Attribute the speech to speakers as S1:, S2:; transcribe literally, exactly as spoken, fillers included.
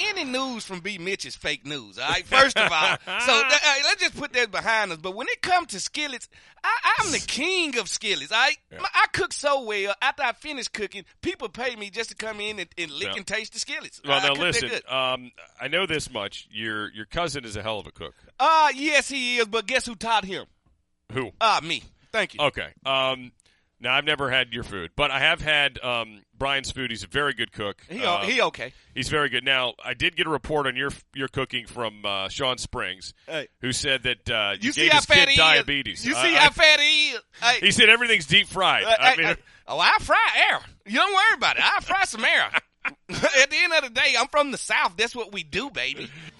S1: any news from B. Mitch is fake news, all right, first of all. So uh, let's just put that behind us. But when it comes to skillets, I, I'm the king of skillets, all right?
S2: Yeah.
S1: I cook so well. After I finish cooking, people pay me just to come in and, and lick
S2: Yeah.
S1: and taste the skillets.
S2: Well,
S1: I
S2: now
S1: cook that
S2: listen,
S1: good.
S2: um, I know this much. Your your cousin is a hell of a cook.
S1: Uh, yes, he is, but guess who taught him?
S2: Who?
S1: Ah, uh, me. Thank you.
S2: Okay. Um, now, I've never had your food, but I have had um, Brian's food. He's a very good cook.
S1: He,
S2: uh,
S1: he okay.
S2: He's very good. Now, I did get a report on your your cooking from uh, Sean Springs,
S1: Hey.
S2: who said that uh, you,
S1: You see
S2: gave
S1: how
S2: his
S1: fat
S2: kid
S1: he
S2: diabetes.
S1: is? You
S2: I-
S1: see
S2: I-
S1: how fat he is? Hey,
S2: He said everything's deep fried.
S1: uh,
S2: I
S1: hey,
S2: mean,
S1: hey, oh, I fry air. You don't worry about it. I fry some air. At the end of the day, I'm from the South. That's what we do, baby.